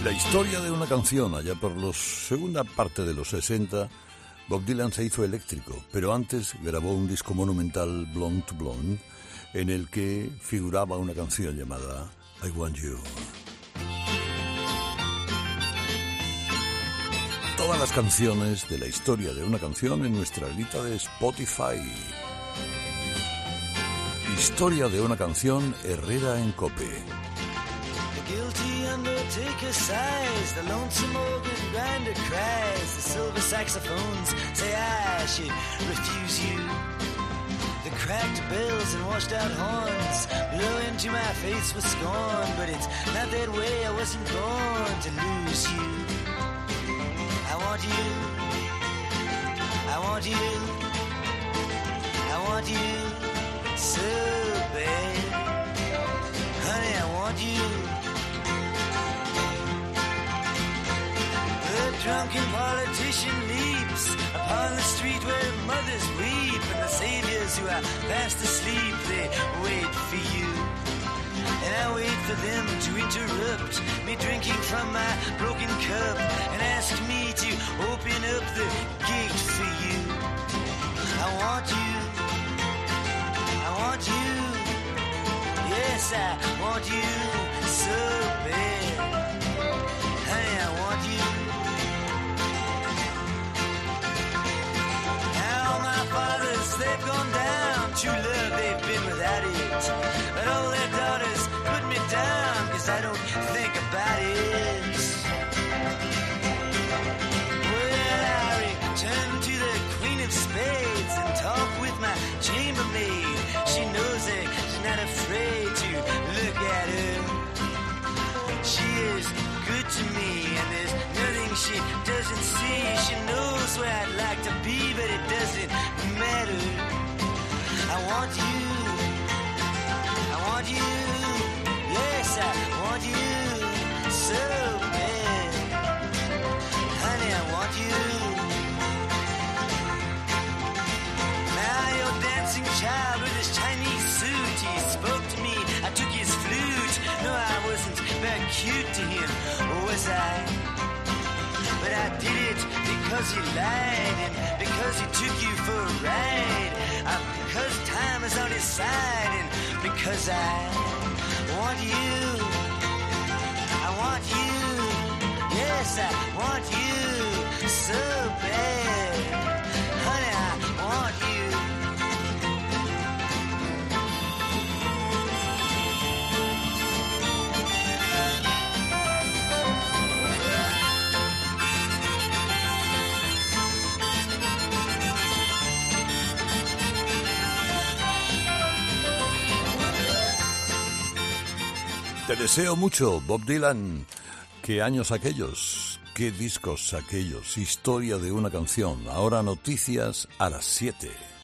La historia de una canción, allá por la segunda parte de los 60, Bob Dylan se hizo eléctrico, pero antes grabó un disco monumental, Blonde to Blonde, en el que figuraba una canción llamada I Want You. Todas las canciones de la historia de una canción en nuestra lista de Spotify. Historia de una canción, Herrera en COPE. Guilty undertaker sighs, the lonesome organ grinder cries, the silver saxophones say I should refuse you. The cracked bells and washed out horns blow into my face with scorn, but it's not that way, I wasn't born to lose you. I want you, I want you, I want you so bad. Honey, I want you. The drunken politician leaps upon the street where mothers weep, and the saviors who are fast asleep, they wait for you. And I wait for them to interrupt me drinking from my broken cup and ask me to open up the gate for you. I want you, I want you, yes, I want you so bad. Honey, I want you. Fathers, they've gone down, true love, they've been without it. But all their daughters put me down, cause I don't think about it. Well, I return to the Queen of Spades and talk with my chambermaid. She knows that she's not afraid to look at her. She is good to me, and there's nothing she doesn't see. She knows where I'd like to be, but it doesn't matter. I want you, I want you, yes, I want you so bad. Honey, I want you. Now your dancing child with his Chinese suit, he spoke to me, I took his flute. No, I wasn't very cute to him, was I? But I did it because he lied and because he took you for a ride. Because time is on his side and because I want you. I want you. Yes, I want you so bad. Honey, I want you. Te deseo mucho, Bob Dylan. ¿Qué años aquellos? ¿Qué discos aquellos? Historia de una canción. Ahora noticias a las 7.